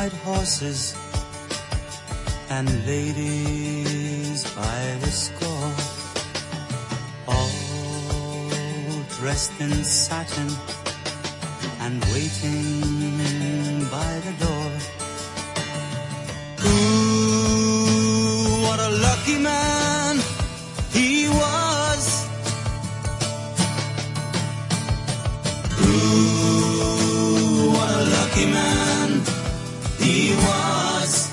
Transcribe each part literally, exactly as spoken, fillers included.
white horses and ladies by the score, all dressed in satin and waiting by the door. Ooh, what a lucky man he was. Ooh, what a lucky man he was.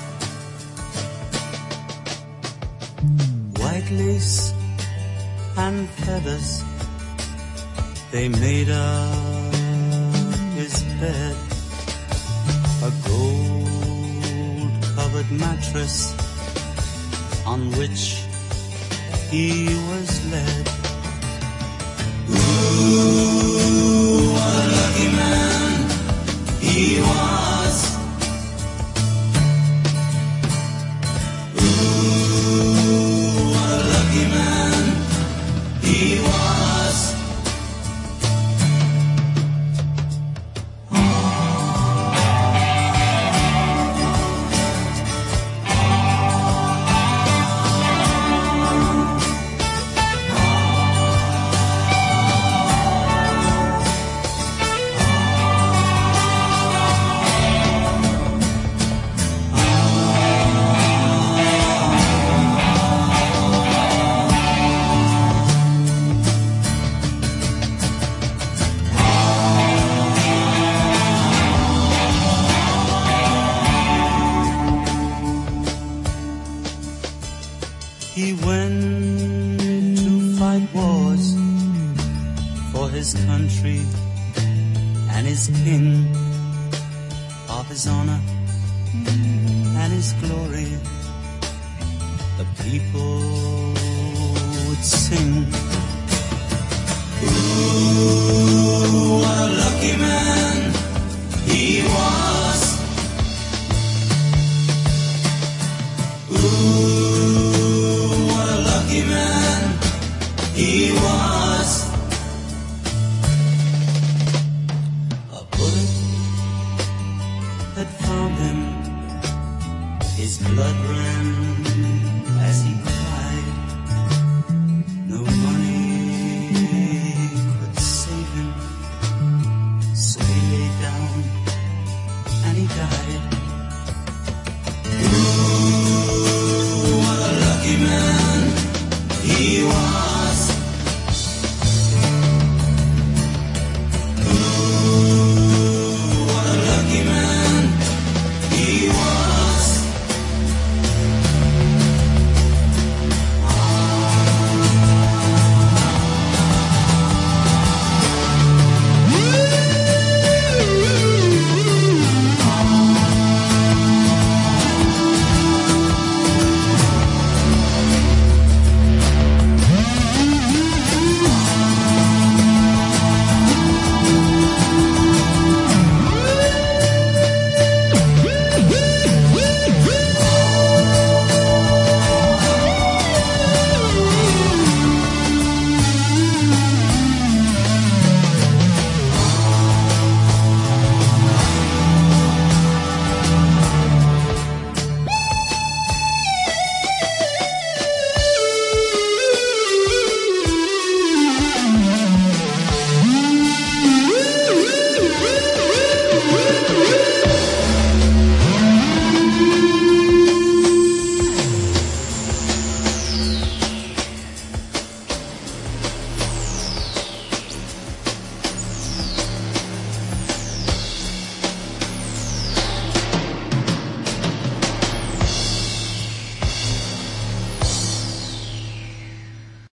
White lace and feathers, they made up his bed. A gold-covered mattress on which he was led. Ooh, what a lucky man he was. Ooh, what a lucky man he was. He went to fight wars for his country and his king, of his honor and his glory. The people would sing.